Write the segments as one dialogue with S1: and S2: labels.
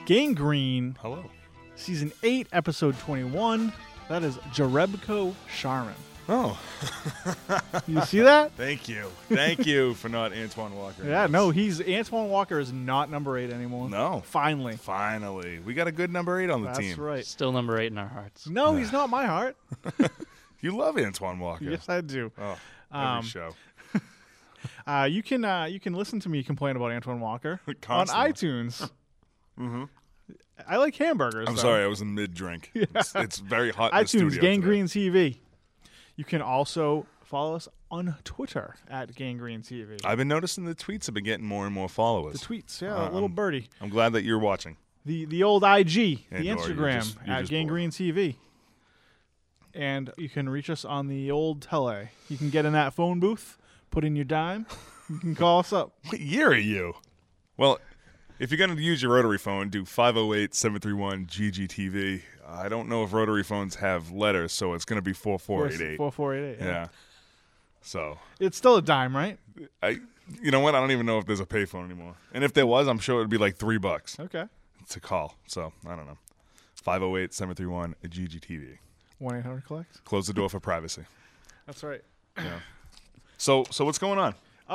S1: Gangrene,
S2: Hello.
S1: Season 8, Episode 21. That is Jarebko Sharman.
S2: Oh.
S1: You see that?
S2: Thank you. Thank you for not Antoine Walker.
S1: Yeah, no, Antoine Walker is not number 8 anymore.
S2: No.
S1: Finally.
S2: Finally. We got a good number 8 on the team.
S1: That's right.
S3: Still number 8 in our hearts.
S1: No, he's not my heart.
S2: You love Antoine Walker.
S1: Yes, I do.
S2: Oh, every show.
S1: You can listen to me complain about Antoine Walker on
S2: Constantly.
S1: iTunes. Mm-hmm. I like hamburgers.
S2: I'm
S1: though.
S2: sorry, I was in mid-drink. It's very hot in the
S1: iTunes,
S2: studio today.
S1: Gangrene TV. You can also follow us on Twitter at Gangrene TV.
S2: I've been noticing the tweets have been getting more and more followers.
S1: The tweets, yeah, little birdie.
S2: I'm glad that you're watching.
S1: The old IG, the
S2: And Nora,
S1: Instagram
S2: you're
S1: at
S2: just
S1: Gangrene TV. And you can reach us on the old tele. You can get in that phone booth, put in your dime. You can call us up.
S2: What year are you? Well, if you're going to use your rotary phone, do 508-731-GGTV. I don't know if rotary phones have letters, so it's going to be 4488.
S1: 4488.
S2: Yeah. So,
S1: It's still a dime, right?
S2: you know what? I don't even know if there's a payphone anymore. And if there was, I'm sure it would be like $3
S1: Okay.
S2: to call. So, I don't know. 508-731-GGTV.
S1: 1-800-COLLECT.
S2: Close the door for privacy.
S1: That's right.
S2: Yeah. So what's going on?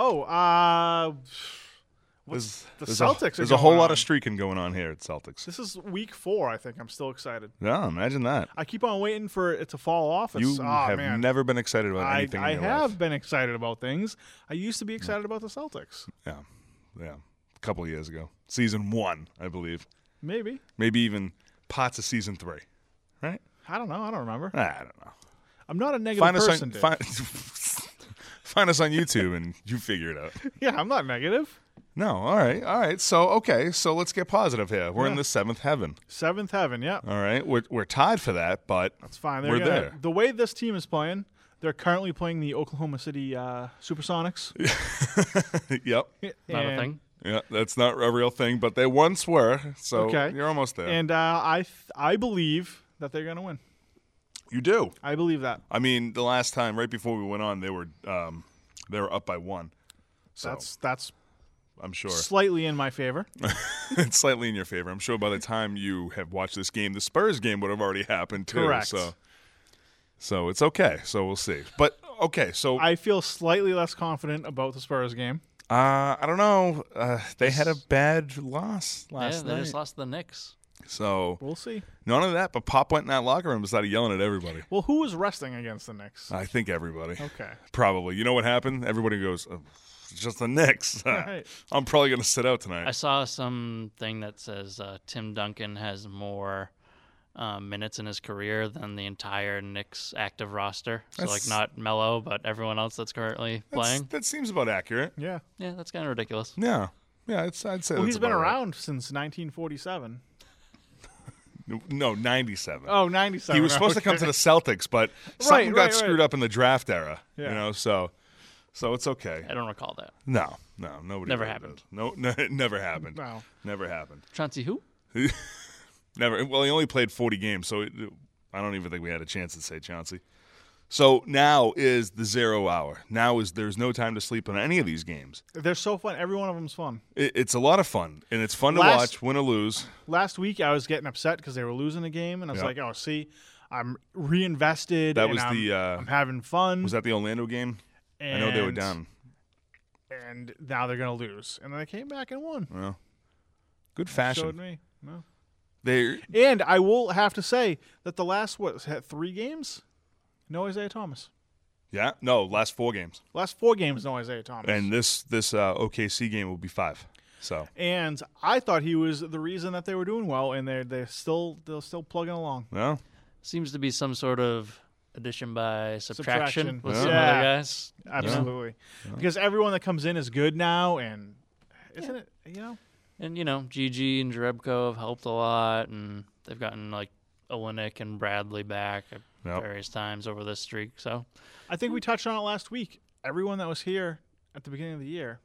S1: Oh,
S2: There's
S1: Celtics are
S2: There's a whole
S1: going
S2: lot
S1: on.
S2: of streaking going on here at Celtics.
S1: This is week 4, I think. I'm still excited.
S2: Yeah, imagine that.
S1: I keep on waiting for it to fall off.
S2: You have
S1: man.
S2: never been excited about anything
S1: I
S2: in your
S1: have
S2: life.
S1: been excited about things. I used to be excited about the Celtics.
S2: Yeah. A couple of years ago. Season 1, I believe.
S1: Maybe.
S2: Maybe even parts of Season 3. Right?
S1: I don't know. I don't remember.
S2: I don't know.
S1: I'm not a negative person, Dave.
S2: Find us on YouTube and you figure it out.
S1: Yeah, I'm not negative.
S2: No, all right. So let's get positive here. We're in
S1: Yeah.
S2: the 7th heaven.
S1: 7th heaven, yeah.
S2: All right, we're tied for that, but
S1: That's fine.
S2: We're there.
S1: The way this team is playing, they're currently playing the Oklahoma City Supersonics.
S2: yep,
S3: Not a
S1: And-
S3: thing.
S2: yeah, that's not a real thing, but they once were. So
S1: Okay.
S2: you're almost there.
S1: And I believe that they're going to win.
S2: You do.
S1: I believe that.
S2: I mean, the last time, right before we went on, they were up by 1. So
S1: That's
S2: I'm sure
S1: slightly in my favor.
S2: it's slightly in your favor. I'm sure by the time you have watched this game, the Spurs game would have already happened too.
S1: Correct.
S2: So it's okay. So we'll see. But okay, so
S1: I feel slightly less confident about the Spurs game.
S2: I don't know. They had a bad loss last
S3: They
S2: night.
S3: just lost to the Knicks.
S2: So
S1: We'll see.
S2: none of that. But Pop went in that locker room and started yelling at everybody.
S1: Well, who was resting against the Knicks?
S2: I think everybody.
S1: Okay.
S2: Probably. You know what happened? Everybody goes, oh, it's just the Knicks.
S1: Right.
S2: I'm probably going to sit out tonight.
S3: I saw something that says Tim Duncan has more minutes in his career than the entire Knicks active roster. So,
S2: That's-
S3: not Melo, but everyone else that's currently playing.
S2: That seems about accurate.
S1: Yeah.
S3: Yeah, that's kind of ridiculous.
S2: Yeah. Yeah, I'd say
S1: Well,
S2: that's
S1: he's been
S2: about right.
S1: around since 1947.
S2: No, 97.
S1: Oh, 97.
S2: He was supposed to come to the Celtics, but something got screwed up in the draft era.
S1: Yeah.
S2: You know, so it's okay.
S3: I don't recall that.
S2: No, nobody.
S3: Never
S2: really
S3: happened.
S2: does. No, it never happened.
S1: Wow.
S2: Never happened.
S3: Chauncey who?
S2: Never. Well, he only played 40 games, so I don't even think we had a chance to say Chauncey. So now is the 0 hour. There's no time to sleep on any of these games.
S1: They're so fun. Every one of them's fun.
S2: It's a lot of fun, and it's fun to
S1: Last-
S2: watch, win or lose.
S1: Last week, I was getting upset because they were losing a game, and I was
S2: Yeah.
S1: like, "Oh, see, I'm reinvested.
S2: That
S1: and
S2: was
S1: I'm having fun."
S2: Was that the Orlando game? I know they were down.
S1: and now they're gonna lose. And then they came back and won.
S2: Well, good fashion.
S1: Showed me. No.
S2: They
S1: And I will have to say that the last 3 games, no Isaiah Thomas.
S2: last 4 games,
S1: Last 4 games, no Isaiah Thomas.
S2: and this OKC game will be 5. So
S1: And I thought he was the reason that they were doing well, and they're still plugging along.
S2: well,
S3: Seems to be some sort of addition by subtraction,
S1: Subtraction.
S3: with
S2: Yeah.
S3: some
S1: Yeah.
S3: other guys.
S1: Absolutely, because everyone that comes in is good now, and isn't it? You know,
S3: And, Gigi and Jarebko have helped a lot, and they've gotten, Olenek and Bradley back at
S2: Yep.
S3: various times over this streak. So,
S1: I think we touched on it last week. Everyone that was here at the beginning of the year,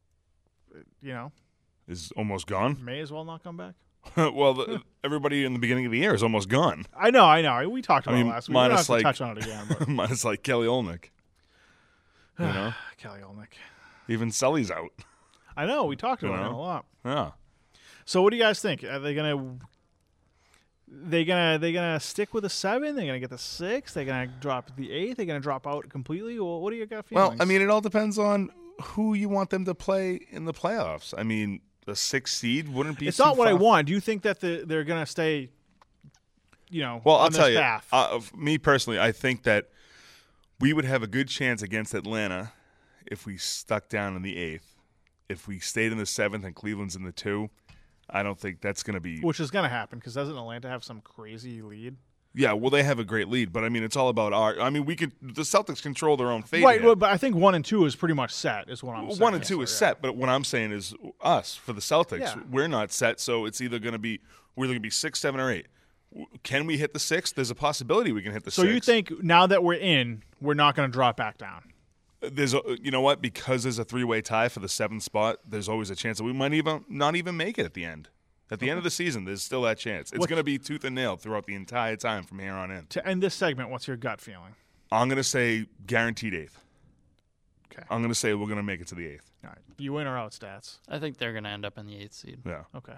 S2: is almost gone.
S1: may as well not come back.
S2: Well, everybody in the beginning of the year is almost gone.
S1: I know. We talked about
S2: mean,
S1: it last week. We don't
S2: minus,
S1: have to touch on it again. But
S2: Minus like Kelly Olynyk. You know,
S1: Kelly Olynyk.
S2: even Sully's out.
S1: I know. We talked about
S2: You
S1: him
S2: know?
S1: a lot.
S2: Yeah.
S1: So what do you guys think? Are they gonna stick with the 7? They're gonna get the 6? They're gonna drop the 8? They're gonna drop out completely? Well, what do you got feelings?
S2: Well, I mean, it all depends on who you want them to play in the playoffs. I mean, the 6th seed wouldn't be.
S1: it's
S2: too
S1: not what I
S2: far.
S1: want. Do you think that they're gonna stay?
S2: Well,
S1: on
S2: I'll
S1: this
S2: tell you.
S1: path?
S2: Me personally, I think that we would have a good chance against Atlanta if we stuck down in the 8th. If we stayed in the 7th and Cleveland's in the 2, I don't think that's going to be.
S1: Which is gonna happen because doesn't Atlanta have some crazy lead?
S2: Yeah, well, they have a great lead, but I mean, it's all about the Celtics control their own fate.
S1: Right,
S2: here.
S1: well, but I think 1 and 2 is pretty much set. Is what I'm saying.
S2: 1 and 2 is
S1: Yeah.
S2: set, but what I'm saying is us for the Celtics,
S1: Yeah.
S2: we're not set. So it's either going to be 6, 7, or 8. Can we hit the 6? There's a possibility we can hit the 6.
S1: So you think now that we're in, we're not going to drop back down?
S2: You know what? Because there's a 3-way tie for the 7th spot, there's always a chance that we might not even make it at the end. At the end of the season, there's still that chance. It's going to be tooth and nail throughout the entire time from here on in.
S1: To end this segment, what's your gut feeling?
S2: I'm going to say guaranteed 8th.
S1: Okay.
S2: I'm going to say we're going to make it to the 8th.
S1: All right. You in or out, stats?
S3: I think they're going to end up in the 8th seed.
S2: Yeah.
S1: Okay.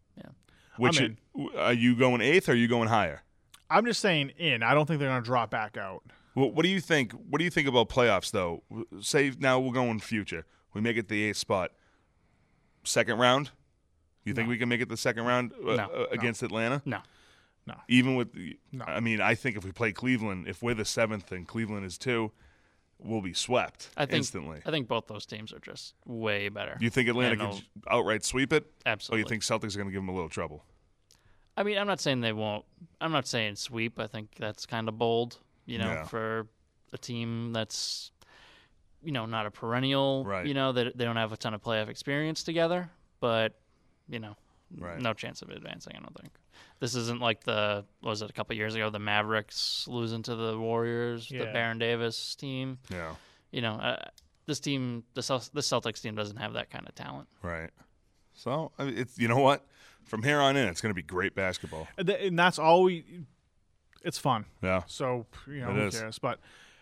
S2: Which are you going 8th or are you going higher?
S1: I'm just saying in. I don't think they're going to drop back out.
S2: Well, what do you think? What do you think about playoffs, though? Say now we're going future. We make it the 8th spot. Second round? You think we can make it the second round against Atlanta?
S3: No.
S2: Even with,
S1: No.
S2: I mean, I think if we play Cleveland, if we're the 7th and Cleveland is 2, we'll be swept instantly.
S3: I think both those teams are just way better.
S2: You think Atlanta
S3: And
S2: can outright sweep it?
S3: Absolutely.
S2: Or you think Celtics are going to give them a little trouble?
S3: I mean, I'm not saying they won't. I'm not saying sweep. I think that's kind of bold,
S2: Yeah.
S3: for a team that's, not a perennial,
S2: Right.
S3: that they don't have a ton of playoff experience together, but,
S2: Right.
S3: no chance of advancing, I don't think. This isn't like a couple years ago, the Mavericks losing to the Warriors, the
S1: Yeah.
S3: Baron Davis team.
S2: Yeah.
S3: This team, the Celtics team doesn't have that kind of talent.
S2: Right. So, I mean, it's, you know what? From here on in, it's going to be great basketball.
S1: And that's all it's fun.
S2: Yeah.
S1: So,
S2: It
S1: who
S2: is.
S1: cares? But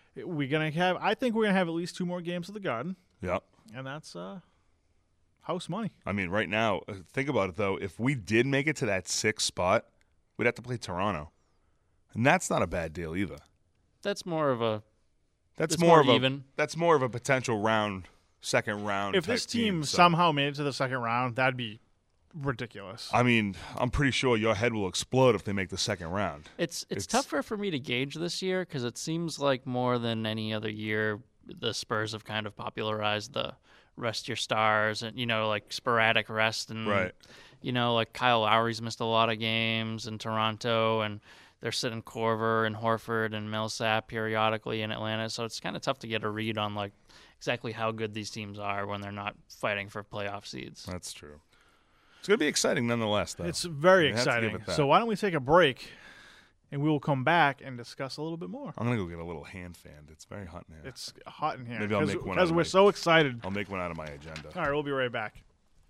S1: I think we're going to have at least 2 more games of the Garden.
S2: Yeah.
S1: And that's house money.
S2: I mean, right now, think about it, though. If we did make it to that 6th spot, we'd have to play Toronto. And that's not a bad deal either.
S3: That's more of a
S2: That's
S3: It's
S2: more
S3: more
S2: of a
S3: even.
S2: That's more of a potential second round.
S1: If
S2: type
S1: this team
S2: so.
S1: somehow made it to the second round, that'd be ridiculous.
S2: I mean, I'm pretty sure your head will explode if they make the second round.
S3: It's tougher for me to gauge this year because it seems like more than any other year, the Spurs have kind of popularized the rest your stars and like sporadic rest and
S2: Right.
S3: like Kyle Lowry's missed a lot of games in Toronto and they're sitting Corver and Horford and Millsap periodically in Atlanta, so it's kind of tough to get a read on like exactly how good these teams are when they're not fighting for playoff seeds.
S2: That's true. It's going to be exciting nonetheless, though.
S1: It's very
S2: You have to give
S1: exciting.
S2: it that.
S1: So why don't we take a break, and we will come back and discuss a little bit more.
S2: I'm going to go get a little hand fan. It's very hot in here.
S1: It's hot in here.
S2: Maybe I'll make one
S1: because
S2: out of
S1: we're
S2: my-
S1: so excited.
S2: I'll make one out of my agenda.
S1: All right, we'll be right back.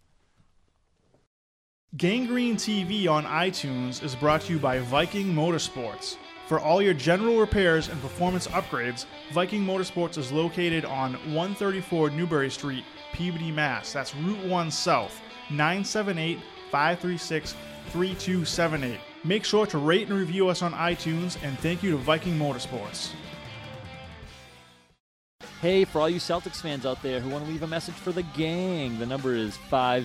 S1: Gangrene TV on iTunes is brought to you by Viking Motorsports. For all your general repairs and performance upgrades, Viking Motorsports is located on 134 Newbury Street, Peabody, Mass. That's Route 1 South, 978-536-3278. Make sure to rate and review us on iTunes, and thank you to Viking Motorsports.
S4: Hey, for all you Celtics fans out there who want to leave a message for the gang, the number is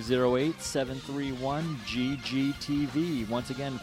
S4: 508-731-GGTV. Once again,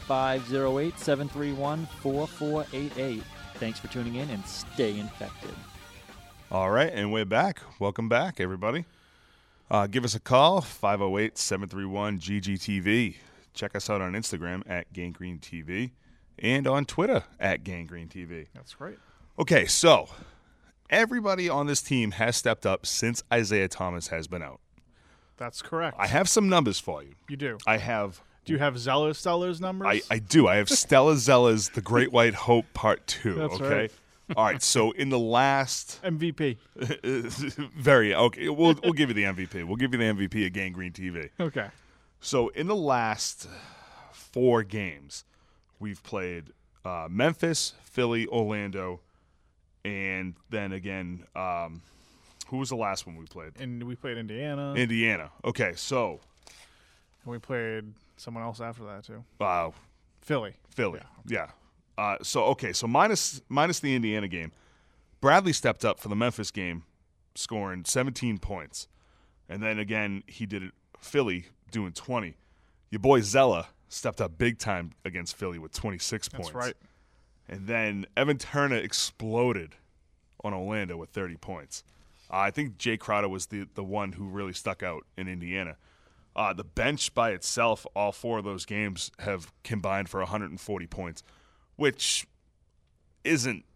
S4: 508-731-4488. Thanks for tuning in and stay infected.
S2: All right, and we're back. Welcome back, everybody. Give us a call, 508-731-GGTV. Check us out on Instagram at GangreneTV and on Twitter at GangreneTV.
S1: That's great.
S2: Okay, so everybody on this team has stepped up since Isaiah Thomas has been out.
S1: That's correct.
S2: I have some numbers for you.
S1: You do.
S2: I have.
S1: Do you have Stellar's numbers?
S2: I do. I have Stella Zella's The Great White Hope Part 2.
S1: That's
S2: okay.
S1: right.
S2: All right. So in the last,
S1: MVP.
S2: very okay. We'll give you the MVP. We'll give you the MVP of Gangrene TV.
S1: Okay.
S2: So in the last 4 games, we've played Memphis, Philly, Orlando, and then again, who was the last one we played?
S1: And we played Indiana.
S2: Indiana. Okay, so
S1: And we played someone else after that too.
S2: Philly.
S1: Yeah.
S2: So minus the Indiana game, Bradley stepped up for the Memphis game, scoring 17 points. And then again, he did it Philly doing 20. Your boy Zella stepped up big time against Philly with 26 points.
S1: That's right.
S2: And then Evan Turner exploded on Orlando with 30 points. I think Jay Crowder was the one who really stuck out in Indiana. The bench by itself, all 4 of those games have combined for 140 points, which isn't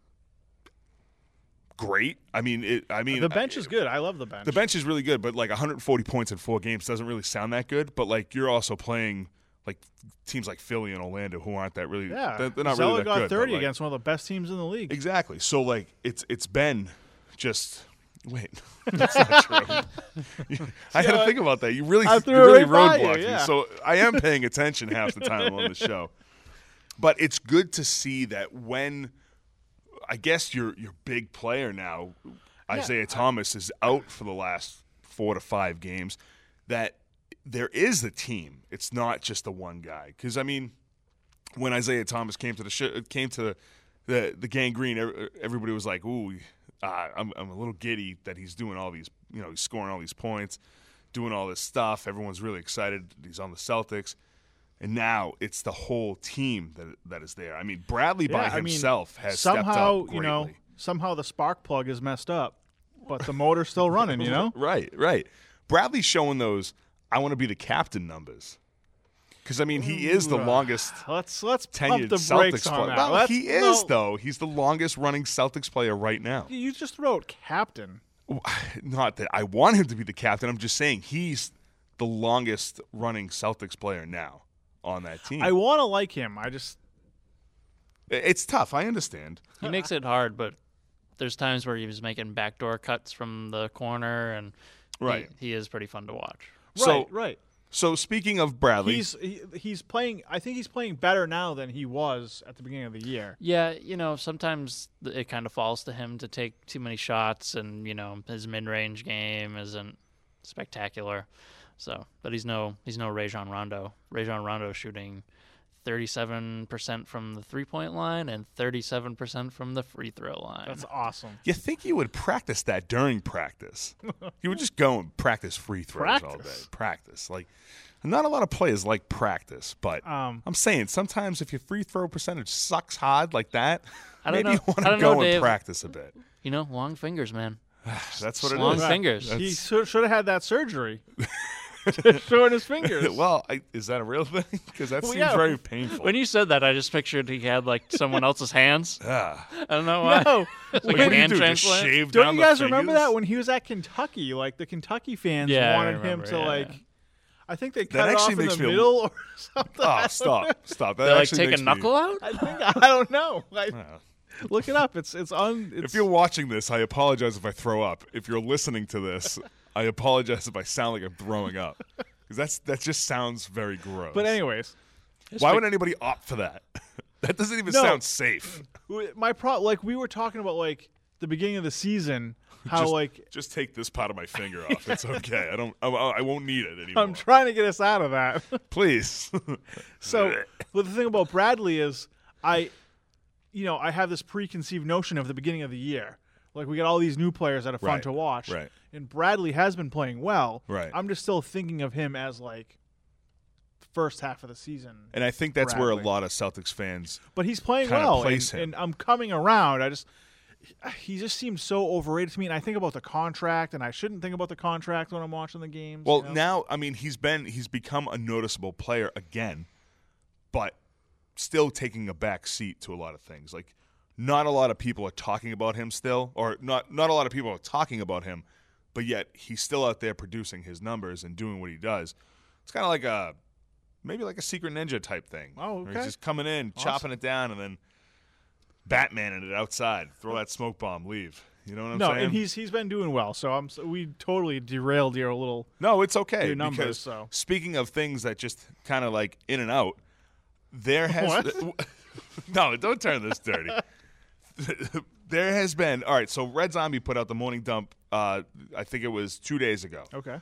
S2: great. I mean,
S1: The bench is good. I love the bench.
S2: The bench is really good, but like 140 points in 4 games doesn't really sound that good. But like you're also playing like teams like Philly and Orlando who aren't that really.
S1: Yeah,
S2: they're not
S1: Zella
S2: really that
S1: got
S2: good.
S1: 30
S2: like,
S1: against one of the best teams in the league.
S2: Exactly. So like it's been just. Wait, that's not true. I had to think about that. You really roadblocked me.
S1: Yeah.
S2: So I am paying attention half the time I'm on the show. But it's good to see that when I guess your big player now, Isaiah Thomas, is out for the last 4 to 5 games, that there is a team. It's not just the one guy. Because I mean, when Isaiah Thomas came to the gangrene, everybody was like, "Ooh, I'm a little giddy that he's doing all these, he's scoring all these points, doing all this stuff. Everyone's really excited. He's on the Celtics." And now it's the whole team that is there. I mean, Bradley by himself has
S1: somehow,
S2: stepped up greatly.
S1: Somehow the spark plug is messed up, but the motor's still running,
S2: Right. Bradley's showing those I want to be the captain numbers. Because, I mean, he is the longest
S1: let's
S2: tenured
S1: pump the brakes
S2: Celtics
S1: on
S2: player.
S1: that.
S2: Well, he is, though. He's the longest running Celtics player right now.
S1: You just wrote captain.
S2: Not that I want him to be the captain. I'm just saying he's the longest running Celtics player now on that team.
S1: I want to like him.
S2: It's tough. I understand.
S3: He makes it hard, but there's times where he was making backdoor cuts from the corner, and he is pretty fun to watch.
S1: Right.
S2: So speaking of Bradley,
S1: he's playing. I think he's playing better now than he was at the beginning of the year.
S3: Yeah, sometimes it kind of falls to him to take too many shots, and his mid-range game isn't spectacular. So, but he's no Rajon Rondo. Rajon Rondo shooting 37% from the 3-point line and 37% from the free throw line.
S1: That's awesome.
S2: You think you would practice that during practice? You would just go and practice free throws all day. Practice. Like, not a lot of players like practice, but I'm saying sometimes if your free throw percentage sucks hard like that, maybe you want to go and practice a bit.
S3: Long fingers, man.
S2: That's what it is.
S3: Long fingers.
S1: He should have had that surgery. Showing his fingers.
S2: Well, is that a real thing? Because that seems very painful.
S3: When you said that, I just pictured he had like someone else's hands. I don't know why.
S1: No.
S3: Like
S2: what
S3: a
S2: do
S3: hand
S2: you do?
S3: transplant.
S2: Just shave
S1: Don't
S2: down
S1: you guys
S2: the
S1: remember
S2: fingers?
S1: that when he was at Kentucky? Like the Kentucky fans
S3: Yeah, I
S1: wanted him
S3: remember,
S1: to
S3: yeah.
S1: I think they cut it
S2: actually
S1: off in
S2: makes
S1: the
S2: me
S1: middle or something.
S2: Oh, stop. That
S3: They like
S2: actually
S3: take
S2: makes
S3: a knuckle out.
S1: I don't know. Look it up.
S2: If you're watching this, I apologize if I throw up. If you're listening to this, I apologize if I sound like I'm throwing up. Because that just sounds very gross.
S1: But anyways,
S2: why would anybody opt for that? That doesn't even sound safe.
S1: my we were talking about the beginning of the season, how
S2: just take this part of my finger off. It's okay. I won't need it anymore.
S1: I'm trying to get us out of that.
S2: Please.
S1: So, but the thing about Bradley is I have this preconceived notion of the beginning of the year. Like, we got all these new players that are fun to watch.
S2: Right.
S1: And Bradley has been playing well.
S2: Right.
S1: I'm just still thinking of him as, the first half of the season.
S2: And I think that's where a
S1: Bradley.
S2: lot of Celtics fans
S1: But he's playing
S2: kinda
S1: well.
S2: place him.
S1: And I'm coming around. He just seems so overrated to me. And I think about the contract, and I shouldn't think about the contract when I'm watching the games.
S2: Well, now, I mean, he's become a noticeable player again, but still taking a back seat to a lot of things. Like, not a lot of people are talking about him still, or not a lot of people are talking about him, but yet he's still out there producing his numbers and doing what he does. It's kind of like maybe like a secret ninja type thing.
S1: Oh, okay.
S2: Where he's just coming in, chopping it down, and then Batmaning it outside. Throw that smoke bomb, leave. You know what I'm saying?
S1: No, and he's been doing well. So we totally derailed your little.
S2: No, it's okay.
S1: Your numbers,
S2: because
S1: so.
S2: Speaking of things that just kind of like in and out, there has no, don't turn this dirty. There has been, all right, so Red Zombie put out the morning dump, I think it was 2 days ago.
S1: Okay.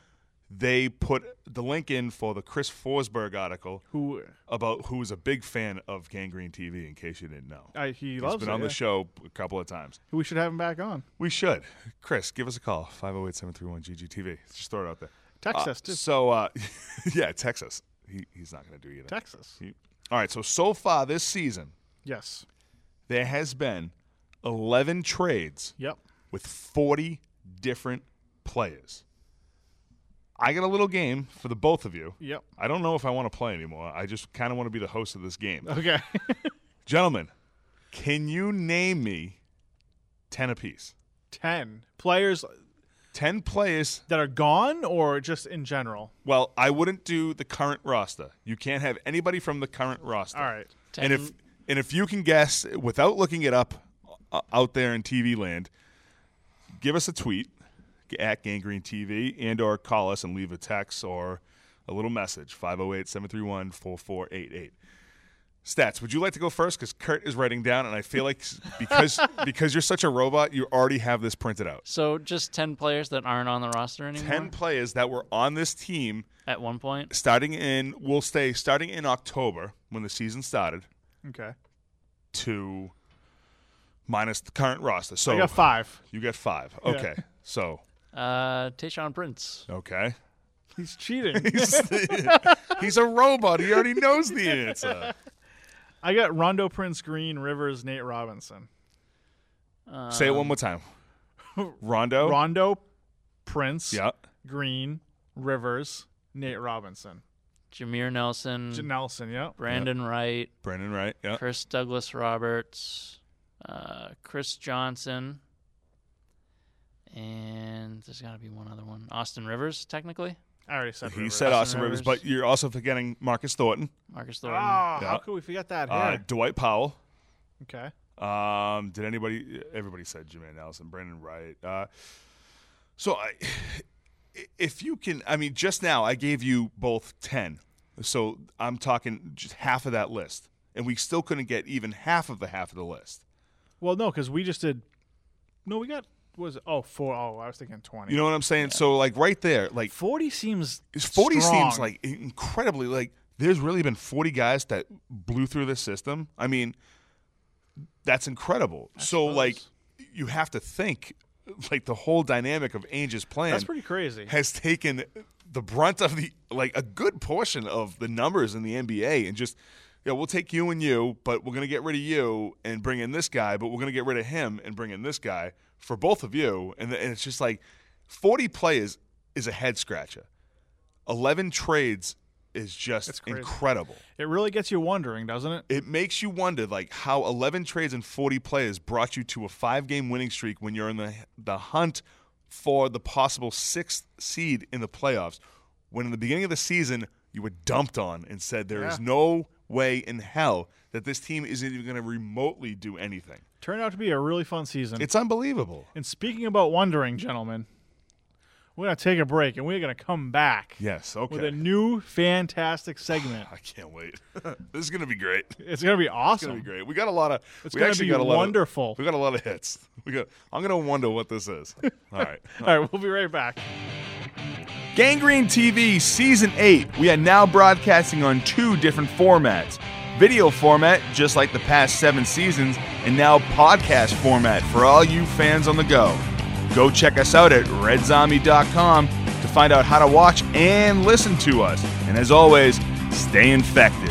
S2: they put the link in for the Chris Forsberg article
S1: Who
S2: who's a big fan of Gangrene TV, in case you didn't know.
S1: he
S2: He's
S1: loves
S2: been
S1: it,
S2: on
S1: yeah.
S2: the show a couple of times.
S1: We should have him back on.
S2: We should. Chris, give us a call, 508-731-GGTV. Just throw it out there.
S1: Texas, too.
S2: So, yeah, Texas. He's not going to do either.
S1: Texas.
S2: All right, so far this season,
S1: Yes.
S2: there has been 11 trades
S1: Yep.
S2: with 40 different players. I got a little game for the both of you.
S1: Yep.
S2: I don't know if I want to play anymore. I just kind of want to be the host of this game.
S1: Okay.
S2: Gentlemen, can you name me 10 apiece?
S1: 10 players
S2: 10 players.
S1: that are gone or just in general?
S2: Well, I wouldn't do the current roster. You can't have anybody from the current roster.
S1: All right.
S2: And if you can guess without looking it up out there in TV land, give us a tweet at Gangrene TV and or call us and leave a text or a little message, 508-731-4488. Stats, would you like to go first? Because Kurt is writing down, and I feel like because you're such a robot, you already have this printed out.
S3: So just 10 players that aren't on the roster anymore
S2: 10 players that were on this team
S3: at one point.
S2: starting in October when the season started
S1: Okay.
S2: to minus the current roster. So
S1: I got 5.
S2: you got 5.
S1: Yeah.
S2: Okay. So,
S3: Tayshaun Prince.
S2: okay.
S1: He's cheating.
S2: He's a robot. He already knows the answer.
S1: I got Rondo, Prince, Green, Rivers, Nate Robinson.
S2: Say it one more time. Rondo.
S1: Rondo, Prince,
S2: Yeah.
S1: Green, Rivers, Nate Robinson.
S3: Jameer Nelson.
S1: Nelson, yep.
S3: Brandon Wright.
S2: Brandon Wright. Yeah.
S3: Chris Douglas Roberts. Chris Johnson. And there's got to be one other one. Austin Rivers, technically.
S1: I already said
S2: He
S1: Rivers.
S2: said
S3: Austin
S2: Austin Rivers,
S3: Rivers.
S2: but you're also forgetting Marcus Thornton,
S3: Marcus
S1: Oh,
S3: Thornton.
S1: how
S2: Yeah.
S1: could we forget that here?
S2: Dwight Powell.
S1: Okay.
S2: Did everybody said Jameer Nelson, Brandon Wright. So if you can, just now I gave you both 10. So I'm talking just half of that list. And we still couldn't get even half of the list.
S1: Well, no, because we just did. No, we got. What was it? Oh, 4. Oh, I was thinking 20.
S2: You know what I'm saying? So, right there,
S1: 40 seems
S2: 40
S1: strong.
S2: seems incredibly, there's really been 40 guys that blew through the system. That's incredible.
S1: suppose.
S2: You have to think, the whole dynamic of Ainge's plan
S1: That's pretty crazy.
S2: has taken the brunt of a good portion of the numbers in the NBA and just, we'll take you and you, but we're going to get rid of you and bring in this guy, but we're going to get rid of him and bring in this guy for both of you. And it's just 40 players is a head scratcher. 11 trades is just
S1: crazy.
S2: incredible.
S1: It really gets you wondering, doesn't it?
S2: It makes you wonder how 11 trades and 40 players brought you to a 5-game winning streak when you're in the hunt for the possible 6th seed in the playoffs, when in the beginning of the season you were dumped on and said there is no way in hell that this team isn't even going to remotely do anything.
S1: Turned out to be a really fun season.
S2: It's unbelievable.
S1: And speaking about wondering, gentlemen, we're going to take a break, and we're going to come back
S2: Yes, okay.
S1: with a new fantastic segment.
S2: I can't wait. This is going to be great.
S1: It's going to be
S2: It's
S1: awesome.
S2: going to be great. We got a lot of.
S1: It's
S2: we
S1: going to
S2: actually
S1: be
S2: got a lot
S1: wonderful.
S2: we got a lot of hits. I'm going to wonder what this is. All right.
S1: All right, we'll be right back.
S2: Gangrene TV Season 8. We are now broadcasting on 2 different formats. Video format, just like the past 7 seasons, and now podcast format for all you fans on the go. Go check us out at redzombie.com to find out how to watch and listen to us. And as always, stay infected.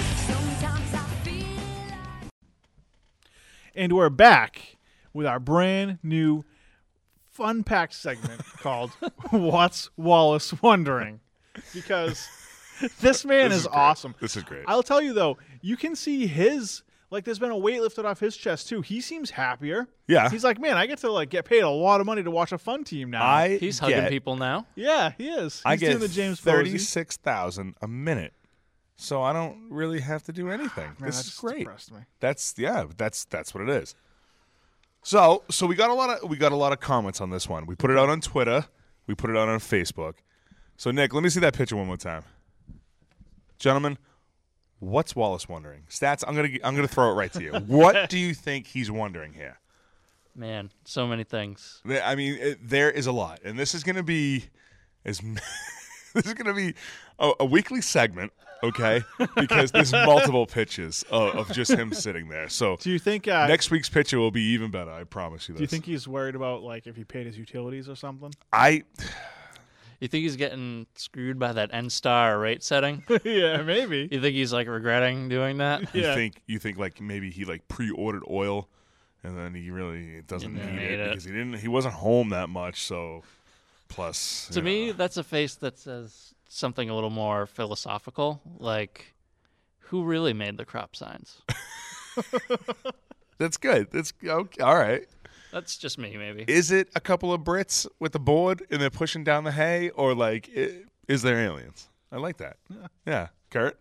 S1: And we're back with our brand new fun-packed segment called What's Wallace Wondering? Because this man is
S2: great.
S1: awesome.
S2: This is great.
S1: I'll tell you, though, you can see there's been a weight lifted off his chest, too. He seems happier.
S2: Yeah.
S1: He's like, man, I get to, get paid a lot of money to watch a fun team now.
S3: He's hugging people now.
S1: Yeah, he is. He's
S2: I get
S1: doing the James Posey.
S2: $36,000 a minute, so I don't really have to do anything.
S1: Man,
S2: this
S1: that
S2: is
S1: just
S2: great.
S1: depressed me.
S2: That's what it is. So we got a lot of comments on this one. We put it out on Twitter. We put it out on Facebook. So Nick, let me see that picture one more time, gentlemen. What's Wallace wondering? Stats. I'm gonna throw it right to you. What do you think he's wondering here?
S3: Man, so many things.
S2: There is a lot, and this is gonna be as This is going to be a weekly segment, okay? Because there's multiple pitches of just him sitting there. So
S1: Do you think
S2: next week's pitcher will be even better. I promise you this.
S1: Do you think he's worried about like if he paid his utilities or something?
S3: You think he's getting screwed by that N-Star rate setting?
S1: Yeah, maybe.
S3: You think he's like regretting doing that?
S1: Yeah.
S2: You think like maybe he like pre-ordered oil and then he really doesn't
S3: Didn't
S2: need
S3: need
S2: it
S3: it.
S2: because he wasn't home that much. So plus
S3: To me, that's a face that says something a little more philosophical, like who really made the crop signs?
S2: that's good. That's okay. All right.
S3: That's just me, maybe.
S2: Is it a couple of Brits with the board and they're pushing down the hay, or like is there aliens? I like that. Yeah, Kurt.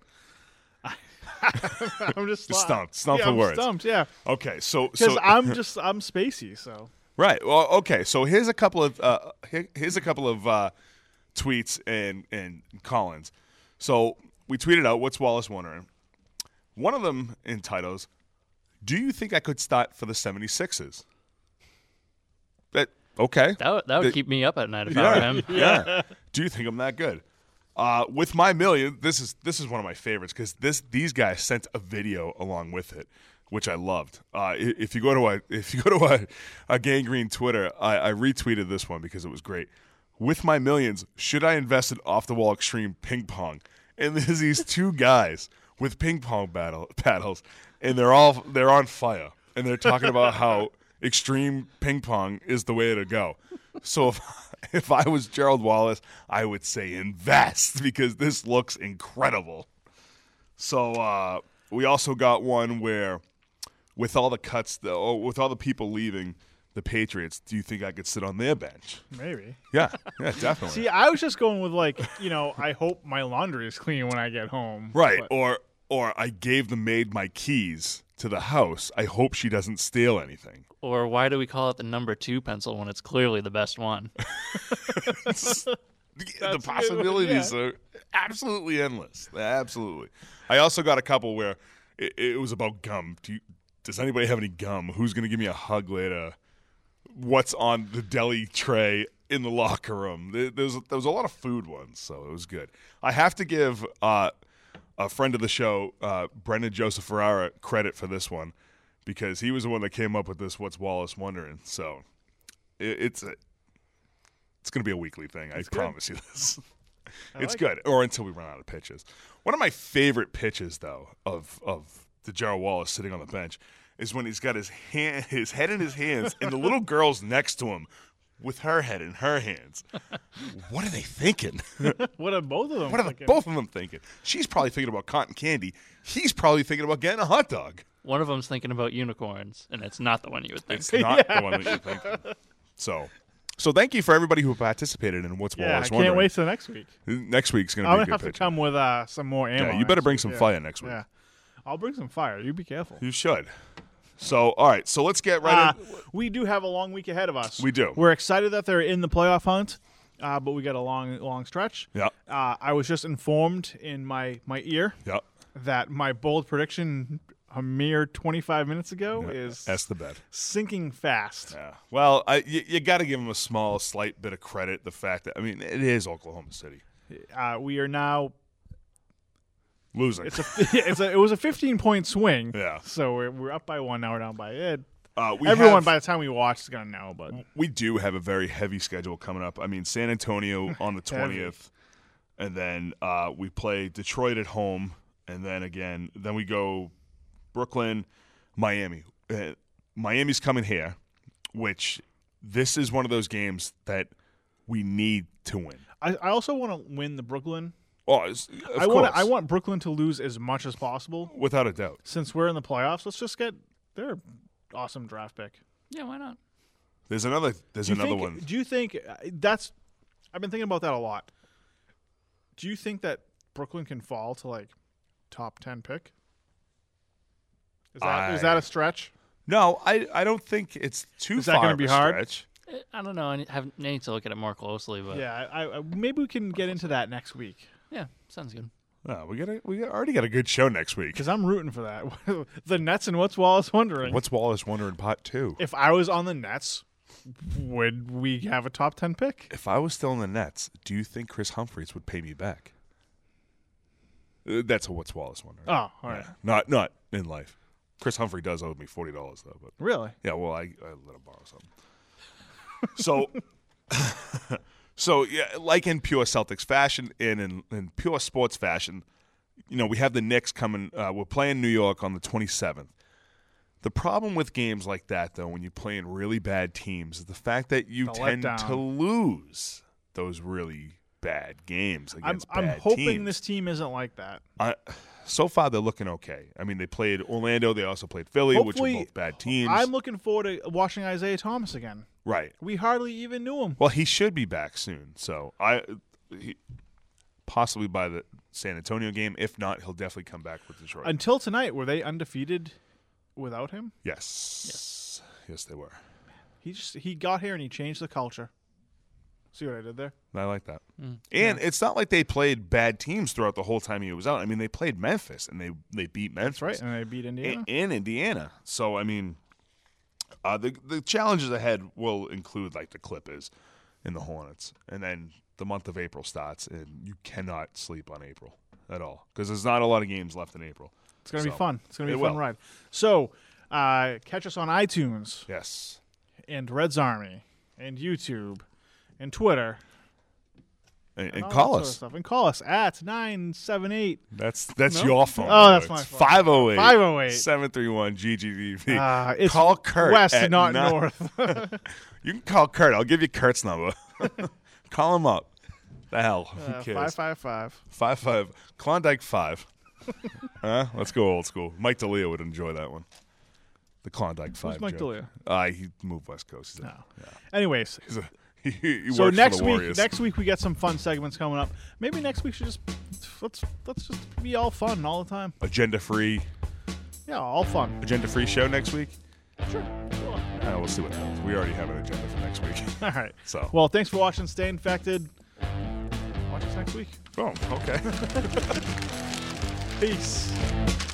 S1: I'm just
S2: Stumped
S1: yeah,
S2: for
S1: I'm
S2: words.
S1: Stumped, yeah.
S2: Okay, so
S1: Because I'm spacey, so
S2: right. Well, okay. So here's a couple of tweets and Collins. So we tweeted out, "What's Wallace wondering?" One of them entitles, "Do you think I could start for the 76ers?" That okay.
S3: That would keep me up at night if I were him.
S2: Yeah. Do you think I'm that good? With my million, this is one of my favorites because these guys sent a video along with it, which I loved. If you go to a Gangrene Twitter, I retweeted this one because it was great. With my millions, should I invest in off the wall extreme ping pong? And there's these two guys with ping pong paddles, and they're on fire, and they're talking about how extreme ping pong is the way to go. So if I was Gerald Wallace, I would say invest because this looks incredible. So we also got one where with all the cuts, with all the people leaving the Patriots, do you think I could sit on their bench?
S1: maybe.
S2: Yeah, definitely.
S1: See, I was just going with like, I hope my laundry is clean when I get home.
S2: Right,
S1: But
S2: or I gave the maid my keys to the house. I hope she doesn't steal anything.
S3: Or why do we call it the number 2 pencil when it's clearly the best one?
S2: The possibilities are absolutely endless. Absolutely. I also got a couple where it was about gum. Does anybody have any gum? Who's going to give me a hug later? What's on the deli tray in the locker room? There was a lot of food ones, so it was good. I have to give a friend of the show, Brendan Joseph Ferrara, credit for this one because he was the one that came up with this What's Wallace Wondering. So it's going to be a weekly thing. I promise you this. It's good, or until we run out of pitches. One of my favorite pitches, though, of the Gerald Wallace sitting on the bench is when he's got his head in his hands and the little girl's next to him with her head in her hands. What are they thinking?
S1: what are both of them?
S2: What are
S1: thinking?
S2: both of them thinking? She's probably thinking about cotton candy. He's probably thinking about getting a hot dog.
S3: One of them's thinking about unicorns, and it's not the one you would think.
S2: It's not the one that you're thinking. So thank you for everybody who participated in What's
S1: Yeah,
S2: Wallace
S1: I
S2: Wondering.
S1: can't wait till next week.
S2: Next week's going to
S1: I'm
S2: be a
S1: gonna
S2: good
S1: have
S2: pitch.
S1: to come with some more ammo.
S2: Yeah, you better
S1: next
S2: bring
S1: week.
S2: some
S1: Yeah.
S2: fire next week.
S1: Yeah, I'll bring some fire. You be careful.
S2: You should. So, all right. So let's get right in.
S1: We do have a long week ahead of us.
S2: We do.
S1: We're excited that they're in the playoff hunt, but we got a long stretch.
S2: Yeah.
S1: I was just informed in my ear
S2: Yeah.
S1: that my bold prediction a mere 25 minutes ago is
S2: That's the bet.
S1: sinking fast.
S2: Yeah. Well, you got to give them a slight bit of credit. The fact that, it is Oklahoma City.
S1: We are now.
S2: Losing.
S1: It was a 15-point swing.
S2: Yeah.
S1: So we're up by one. Now we're down by it.
S2: We
S1: Everyone by the time we watch is gonna know, but
S2: we do have a very heavy schedule coming up. San Antonio on the
S1: Heavy.
S2: 20th, and then we play Detroit at home, and then we go Brooklyn, Miami. Miami's coming here, which this is one of those games that we need to win.
S1: I also want to win the Brooklyn.
S2: Oh,
S1: I want Brooklyn to lose as much as possible.
S2: Without a doubt.
S1: Since we're in the playoffs, let's just get their awesome draft pick.
S3: Yeah, why not?
S2: There's another
S1: think,
S2: one.
S1: Do you think that's? I've been thinking about that a lot. Do you think that Brooklyn can fall to like top 10 pick? Is that a stretch?
S2: No, I don't think it's too
S1: Is that
S2: far
S1: gonna
S2: of
S1: be
S2: a
S1: hard?
S2: stretch.
S3: I don't know. I need to look at it more closely, but
S1: Yeah, I maybe we can get into that next week
S3: yeah, sounds good.
S2: No, we already got a good show next week.
S1: because I'm rooting for that. The Nets and What's Wallace wondering?
S2: What's Wallace Wondering Part 2?
S1: If I was on the Nets, Would we have a top 10 pick?
S2: If I was still in the Nets, do you think Chris Humphries would pay me back? That's a What's Wallace one. Right?
S1: Oh, all right.
S2: Yeah. Not in life. Chris Humphrey does owe me $40 though. But
S1: Really?
S2: yeah, well, I let him borrow something. So yeah, like in pure Celtics fashion and in pure sports fashion, we have the Knicks coming. We're playing New York on the 27th. The problem with games like that, though, when you play in really bad teams, is the fact that you tend to lose those really bad games against bad teams.
S1: I'm hoping this team isn't like that.
S2: So far, they're looking okay. I mean, they played Orlando. They also played Philly,
S1: Hopefully,
S2: which are both bad teams.
S1: I'm looking forward to watching Isaiah Thomas again.
S2: Right.
S1: We hardly even knew him.
S2: Well, he should be back soon. So possibly by the San Antonio game. If not, he'll definitely come back with Detroit.
S1: Until tonight, were they undefeated without him?
S2: Yes, they were.
S1: He got here and he changed the culture. See what I did there?
S2: I like that. And it's not like they played bad teams throughout the whole time he was out. I mean, they played Memphis and they beat Memphis.
S1: That's right, and they beat Indiana.
S2: And Indiana. So, I mean, the challenges ahead will include like the Clippers and the Hornets. And then the month of April starts, and you cannot sleep on April at all because there's not a lot of games left in April.
S1: It's going to be fun. It's going to be a fun ride. So, catch us on iTunes.
S2: Yes.
S1: And Reds Army. And YouTube. And Twitter.
S2: And call us.
S1: Sort of and call us at 978.
S2: That's your phone.
S1: Oh, that's my phone.
S2: 508.
S1: 508.
S2: 731 GGDV.
S1: It's
S2: call Kurt.
S1: West, not north.
S2: You can call Kurt. I'll give you Kurt's number. Call him up. The hell. Who cares?
S1: 555.
S2: 55. Klondike 5. Let's go old school. Mike D'Elia would enjoy that one. The Klondike 5.
S1: Who's Mike D'Elia?
S2: He moved West Coast.
S1: No. Yeah. Anyways.
S2: He
S1: so
S2: works
S1: next
S2: for the Warriors.
S1: next week we got some fun segments coming up. Maybe next week should let's just be all fun all the time.
S2: Agenda free.
S1: Yeah, all fun.
S2: Agenda free show next week.
S1: Sure.
S2: We'll see what happens. We already have an agenda for next week.
S1: All right.
S2: So.
S1: Well, thanks for watching. Stay infected. Watch us next week.
S2: Oh, okay.
S1: Peace.